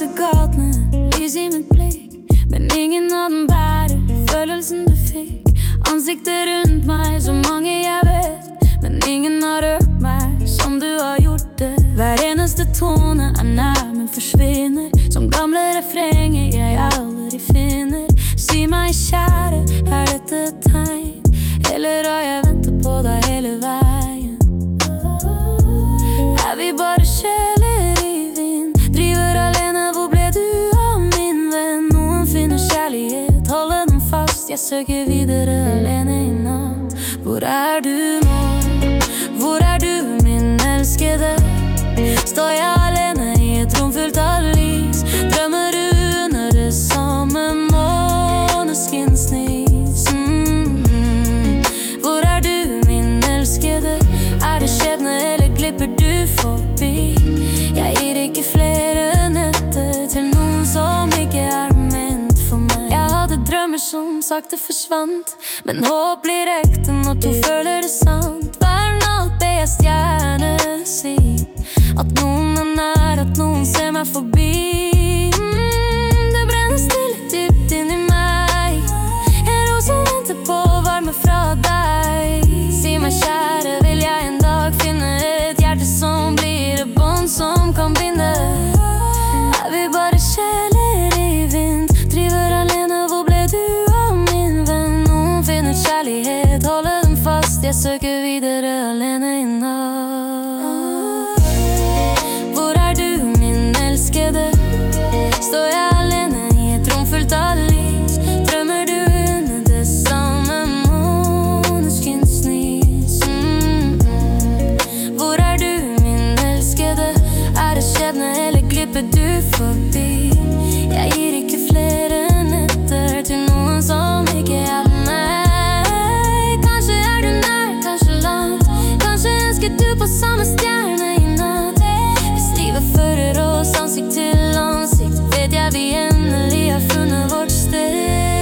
disse gatene, lys i mitt blikk, men ingen av dem bærer følelsen du fikk. Ansikter rundt meg, så mange jeg vet, men ingen har rørt meg som du har gjort det. Hver eneste tone er nær, men forsvinner som gamle refrenger jeg aldri finner. Si meg kjære, er dette et tegn? Eller har jeg ventet på deg hele veien? Er vi bare sjeler i vind? Driver alene, hvor ble du av min venn? Noen finner kjærlighet, holder den fast. Jeg søker videre alene i natt. Hvor er du nå? Hvor er du, min elskede? Står jeg alene i et rom fullt av lys? Drømmer du under det samme måneskinnsnis? Hvor er du, min elskede? Er det skjebne eller glipper du forbi? Jeg gir ikke flere netter til noen som ikke er ment for meg. Jeg hadde drømmer som sakte forsvant, men håp blir ekte når to føler det sant. Hver natt ber jeg stjerne si at noen er nær, at noen ser meg forbi. Det brenner stille dypt inni meg, en ros som venter på varme fra deg. Si meg kjære, vil jeg en dag finne et hjerte som blir et bånd som kan binde? Er vi bare sjeler i vind? Driver alene, hvor ble du av min venn? Noen finner kjærlighet, holder den fast. Jeg søker videre alene i natt. Hvor er du, min elskede? Står jeg alene i et rom fullt av lys? Drømmer du under det samme måneskinnsnis? Hvor er du, min elskede? Er det skjebne eller glipper du forbi? Jeg gir ikke flere netter til noen som ikke er meg. Kanskje er du nær, kanskje langt, kanskje ønsker du på samme stjerne i natt. Hvis livet fører oss ansikt til ansikt, vet jeg vi endelig har funnet vårt sted.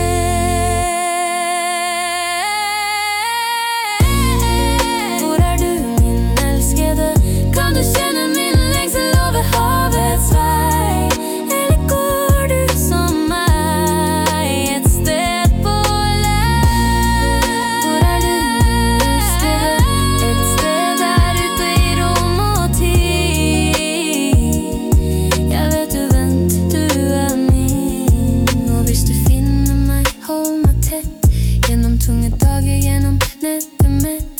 Hvor er du, min elskede? Kan du kjenne min lengsel over havets vei? Eller går du som meg et sted på land? Hvor er du, elskede? Et sted der ute i rom og tid. Jeg vet du venter, du er min. Og hvis du finner meg, hold meg tett gjennom tunge dager, gjennom nettet mitt.